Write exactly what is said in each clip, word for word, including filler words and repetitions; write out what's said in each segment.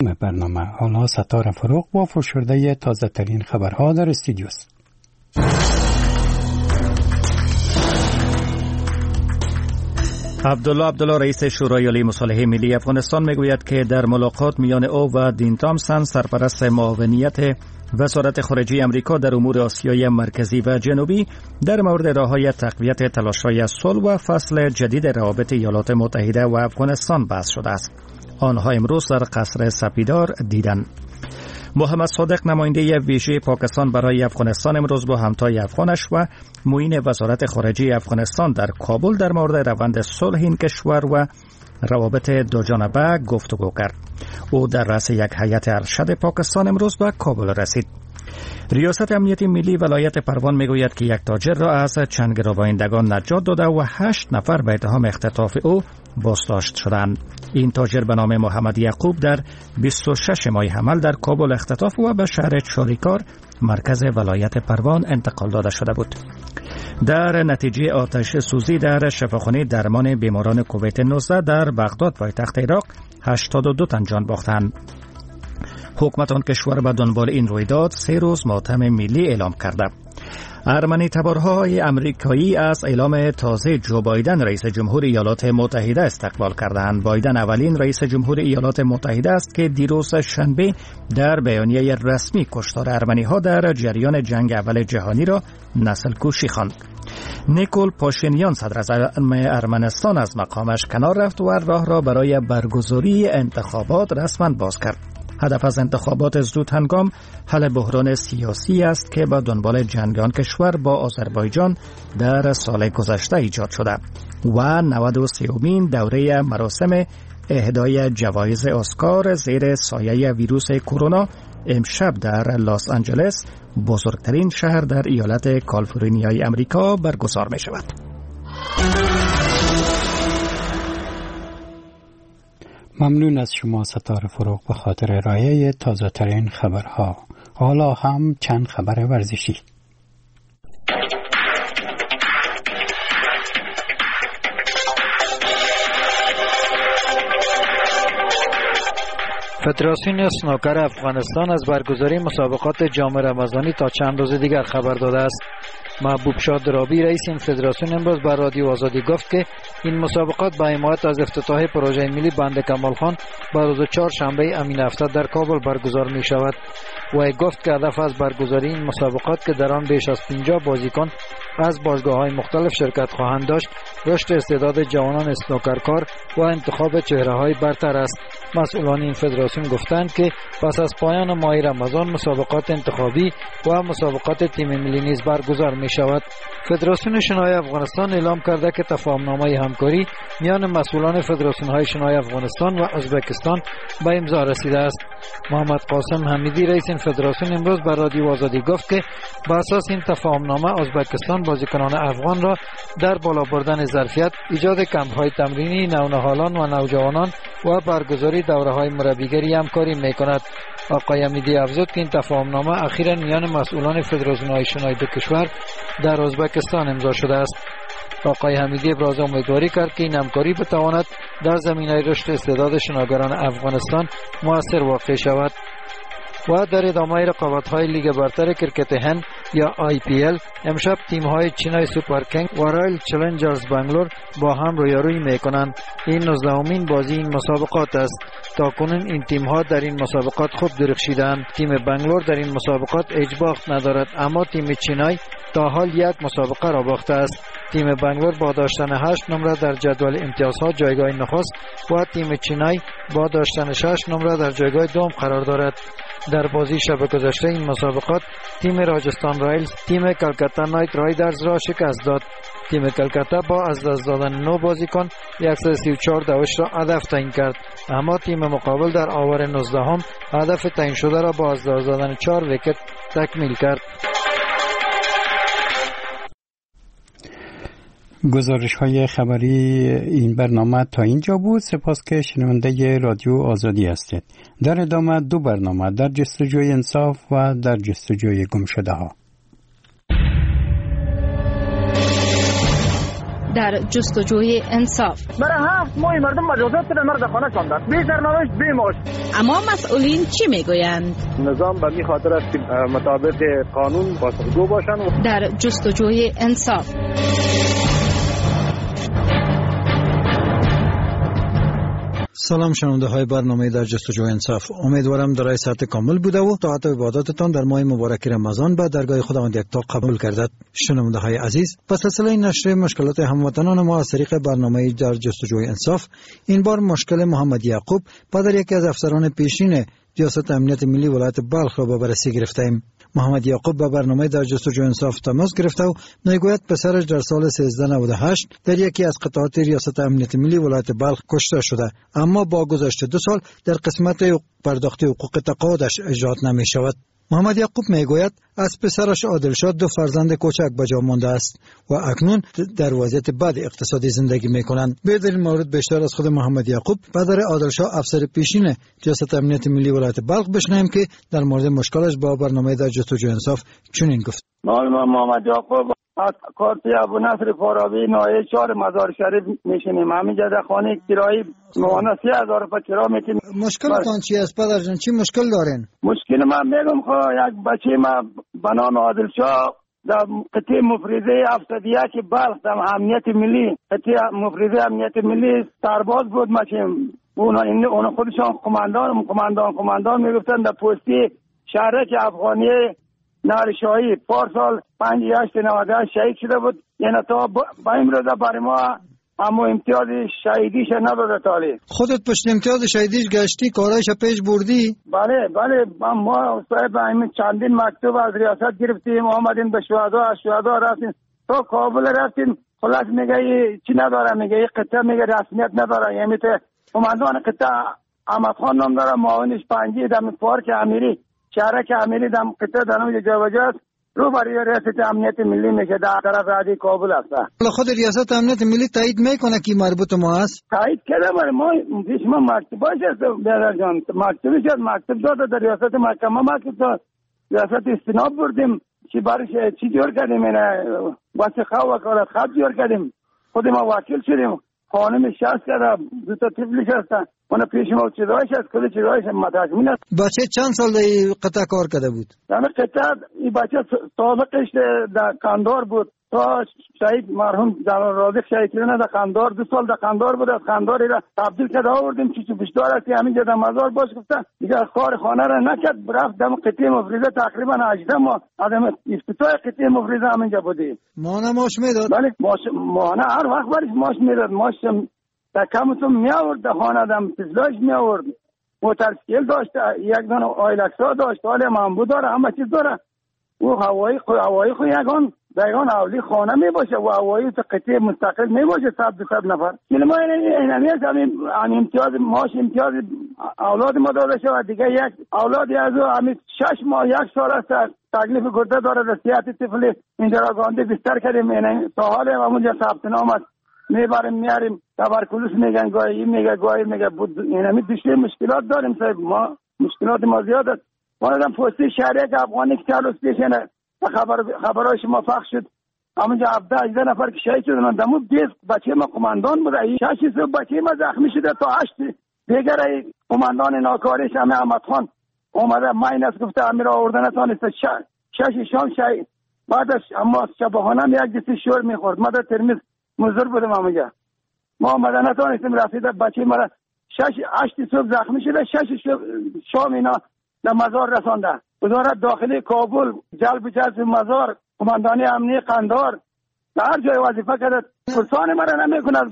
دوم برنامه. حالا ستاره فروغ با فشرده تازه ترین خبرها در استودیوست. عبدالله عبدالله رئیس شورای عالی مصالحه ملی افغانستان میگوید که در ملاقات میان او و دین تامسن سرپرست معاونیت وزارت خارجه امریکا در امور آسیای مرکزی و جنوبی در مورد راه‌های تقویت تلاش‌های صلح و فصل جدید روابط ایالات متحده و افغانستان بحث شده است. آنها امروز در قصر سپیدار دیدند. محمد صادق نماینده ویژه پاکستان برای افغانستان امروز با همتای افغانش و معین وزارت خارجه افغانستان در کابل در مورد روند صلح این کشور و روابط دوجانبه گفتگو کرد. او در رأس یک هیئت ارشد پاکستان امروز به کابل رسید. ریاست امنیت ملی ولایت پروان میگوید که یک تاجر را از چنگرآورندگان نجات داده و هشت نفر به اتهام اختطاف او بازداشت شدند. این تاجر به نام محمد یعقوب در بیست و شش ماه حمل در کابل اختطاف و به شهر چاریکار مرکز ولایت پروان انتقال داده شده بود. در نتیجه آتش سوزی در شفاخانه درمان بیماران کووید نوزده در بغداد پایتخت عراق هشتاد و دو تن جان باختند. حکومت آن کشور به دنبال این رویداد سه روز ماتم ملی اعلام کرده. ارمنی تبارهای امریکایی از اعلام تازه جو بایدن رئیس جمهور ایالات متحده استقبال کردند. بایدن اولین رئیس جمهور ایالات متحده است که دیروز شنبه در بیانیه رسمی کشتار ارمنی ها در جریان جنگ اول جهانی را نسل کشی خواند. نیکول پاشینیان صدراعظم ارمنستان از مقامش کنار رفت و راه را برای برگزاری انتخابات رسما باز کرد. هدف از انتخابات زود هنگام حل بحران سیاسی است که با دنبال جنگ آن کشور با آذربایجان در سال گذشته ایجاد شده و نود و سومین دوره مراسم اهدای جوایز اسکار زیر سایه ویروس کرونا امشب در لس آنجلس بزرگترین شهر در ایالت کالیفرنیای امریکا برگزار می شود. ممنون از شما ستاره فروغ به خاطر ارائه تازه ترین خبرها. حالا هم چند خبر ورزشی. فدراسیون اسنوکر افغانستان از برگزاری مسابقات جام رمضانی تا چند روز دیگر خبر داده است. محبوب شاه درابی رئیس این فدراسیون امروز بر رادیو آزادی گفت که این مسابقات با حمایت از افتتاح پروژه ملی بند کمال خان با روز چهارشنبه امین هفته در کابل برگزار می شود. و گفت که هدف از برگزاری این مسابقات که در آن بیش از پنجاه بازیکن از باشگاه‌های مختلف شرکت خواهند داشت، رشد استعداد جوانان اسنوکرکار و انتخاب چهره‌های برتر است. مسئولان این فدراسیون گفتند که پس از پایان ماه رمضان مسابقات انتخابی و مسابقات تیم ملی نیز برگزار می شود. فدراسیون شنای افغانستان اعلام کرده که تفاهمنامه همکاری میان مسئولان فدراسیون‌های شنای افغانستان و ازبکستان به امضا رسیده است. محمد قاسم حمیدی رئیس این فدراسیون امروز بر رادیو آزادی گفت که بر اساس این تفاهمنامه ازبکستان بازیکنان افغان را در بالا بردن ظرفیت، ایجاد کمپ‌های تمرینی نونهالان و نوجوانان و برگزاری دوره‌های مربیگری همکاری می‌کند. آقای حمیدی افزود که این تفاهمنامه اخیراً میان مسئولان فدراسیون‌های شنای دو کشور در ازبکستان امضا شده است. آقای حمیدی ابراز امیدواری کرد که این همکاری بتواند در زمینه رشد استعداد شناگران افغانستان مؤثر واقع شود. و در ادامه رقابت‌های لیگ برتر کرکت هند یا آی پی ال امشب تیم‌های چینای سوپر کینگ و رایل چالنجرز بنگلور با هم رویارویی می‌کنند. این نوزدهمین بازی این مسابقات است. تاکنون این تیم‌ها در این مسابقات خوب درخشیدند. تیم بنگلور در این مسابقات اجباخت ندارد، اما تیم چینای تا حال یک مسابقه را باخته است. تیم بنگلور با داشتن هشت نمره در جدول امتیازها جایگاه نخست و تیم چینای با داشتن شش نمره در جایگاه دوم قرار دارد. در بازی شب گذشته این مسابقات تیم راجستان رایلز تیم کلکتا نایت رایدرز را شکست داد. تیم کلکتا با از دست دادن نه بازیکن صد و سی و چهار دوش را هدف تعیین کرد، اما تیم مقابل در آور نوزده هم هدف تعیین شده را با از دست دادن چهار ویکت تکمیل کرد. گزارش های خبری این برنامه تا اینجا بود. سپاس که شنونده رادیو آزادی هستید. در ادامه دو برنامه، در جستجوی انصاف و در جستجوی گمشده ها. در جستجوی انصاف. برای هفت ماه مردم مجازات در مرد خانه شاندند، بی سرنوشت بی معاش. اما مسئولین چی میگویند؟ نظام به این خاطر است که مطابق قانون پاسخگو باشند. در جستجوی انصاف. سلام شنونده های برنامه در جستجوی انصاف. امیدوارم در صحت کامل بوده و طاعت و عباداتتان در ماه مبارک رمضان به درگاه خداوند یکتا قبول گردد. شنونده های عزیز، به سلسله نشر مشکلات هموطنان ما از طریق برنامه در جستجوی انصاف، این بار مشکل محمد یعقوب پدر یکی از افسران پیشین ریاست امنیت ملی ولایت بلخ را به بررسی گرفتیم. محمد یعقوب به برنامه در جستجوی انصاف تماس گرفته و میگوید پسرش در سال سیزده نود و هشت در یکی از قطعات ریاست امنیت ملی ولایت بلخ کشته شده، اما با گذشت دو سال در قسمت پرداخت حقوق تقاعدش اجرات نمی شود. محمد یعقوب میگوید از پسرش عادلشاه دو فرزند کوچک به جا مانده است و اکنون در وضعیت بد اقتصادی زندگی میکنند. به در این مورد بیشتر از خود محمد یعقوب پدر عادلشاه افسر پیشین ریاست امنیت ملی ولایت بلخ بشنویم که در مورد مشکلش با برنامه در جستجوی انصاف چنین گفت. محمد یعقوب از کارتی ابو نصر فارابی ناحیه چهار مزار شریف میشینیم. همینجا در خانه کرایی ماهانه سه هزار روپیه کرا میتیم. مشکلتان چی است پدر جان؟ چی مشکل دارین؟ مشکل من میگم خو یک بچه ما به نام عادلشاه در قطعه مفرزه افسدیه که بلخ در امنیت ملی قطعه مفرزه امنیت ملی سرباز بود مچیم. اونا اونا خودشان قماندان قماندان قماندان میگفتن در پستی شهرک افغانی نارشاهی پارسال پنج هشت نود و هشت شهید شده بود. یعنی تا با این روزه برای ما اما امتیاز شهیدیش نداده تالی. خودت پشت امتیاز شهیدیش گشتی، کارایش پیش بردی؟ بله بله ما صاحب همین چندین مکتوب از ریاست گرفتیم، آمدیم به شهدا، از شهدا رفتیم تا کابل رفتیم. خلاص میگه چی نداره، میگه قطعه میگه رسمیت نداره. یعنی قماندان قطعه احمد خان نام داره، معاونش پنجی در پارک امیری شهرک امیری در قطعه در اونجا جابجا است، رو برای ریاست امنیت ملی میشه در طرف رادی کابل است. حالا خود ریاست امنیت ملی تایید میکنه که مربوط ما است؟ تایید کرده ولی ما پیش ما مکتوباش است برادر جان، مکتوبش است، مکتوب داده در ریاست محکمه مکتوب داد، ریاست استناد بردیم چی برش چی جور کردیم، اینه واسه وکالت خط جور کردیم، خود ما وکیل شدیم، خانم شخص کرده، دو تا طفلش هستن، اون پیش ما چیزایش است، کلی چیزایش متضمن است. بچه چند سال در قطعه کار کرده بود؟ در قطعه این بچه سابقش در قندار بود تا شهید مرحوم جلال رازق شهید شدن در قندار، دو سال در قندار بود. از قنداری را تبدیل کرده آوردیم چی چی بیشتر است که همینجا در مزار باش گفتن دیگه کار خانه را نکرد، رفت در قطعه مفرزه تقریبا هجده ماه از افتتاح قطعه مفرزه همینجا بودیم. ماهانه ماش میداد؟ بله ماهانه هر وقت برش ماش میداد، ماش در کمتون می آورد، در خانه دم تزلاش می آورد، موترسیکل داشت، یک دانه آیلکسا داشت، حالی مامبو داره، همه چیز داره. او هوایی خو هوایی خو یگان دیگان اولی خانه می باشه و هوایی تو قطعه مستقل می باشه صد دو صد نفر. کلمه این همیشه همین امتیاز ماش امتیاز اولاد ما داده شد. دیگه یک اولادی از او همین شش ماه یک سال است تکلیف گرده داره، در صحت طفل اینجا را گانده بستر کردیم. این تا حال همونجا ثبت نام است، میبریم میاریم، تبرکلوس میگن گاهی میگه گاهی میگه بود. این همین دشته مشکلات داریم صاحب، ما مشکلات ما زیاد است. ما دادم پستی شهریه که افغانی که چهل روز پیش خبر خبرهای شما پخش شد، همونجا هفده هجده نفر که شهید شدن، دمو بیست بچه ما قماندان بوده، شش صبح بچه ما زخمی شده تا هشت دیگر قماندان ناکاریش همه احمد خان اومده ماین است گفته امیر آوردن نتانست شش شام شهید. بعدش اما شبانه یک دستی شور میخورد، ما در ترمیز مزدور بودم همونجا، ما آمده نتانستیم رسیده بچه ما شش هشت صبح زخمی شده، شش شام اینا در مزار رسانده. وزارت داخلی کابل جلب جذب مزار، قماندانی امنی قندار در هر جای وظیفه کرده، فرسان مرا نمیکند.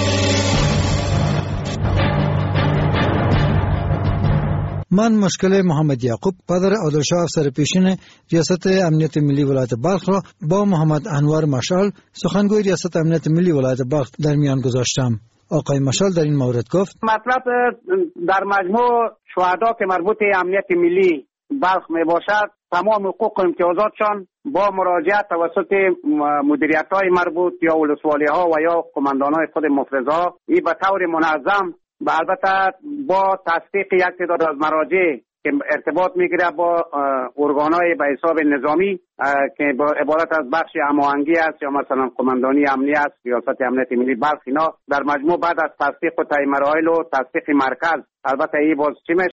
من مشکل محمد یعقوب پدر عادلشاه افسر پیشین ریاست امنیت ملی ولایت بلخ را با محمد انور مشعل سخنگوی ریاست امنیت ملی ولایت بلخ در میان گذاشتم. آقای مشعل در این مورد گفت مطلب در مجموع شهدا که مربوط امنیت ملی بلخ می باشد، تمام حقوق و امتیازاتشان با مراجعه توسط مدیریت های مربوط یا ولسوالی ها و یا قماندان های خود مفرزه ها این به طور منظم و البته با تصدیق یک تعداد از مراجع که ارتباط میگیره با ارگانهای به حساب نظامی که با عبارت از بخش هماهنگی است یا مثلا قماندانی امنی است، ریاست امنیت ملی بلخ. اینا در مجموع بعد از تصدیق و طی مراحل و تصدیق مرکز، البته ای باز چی میشه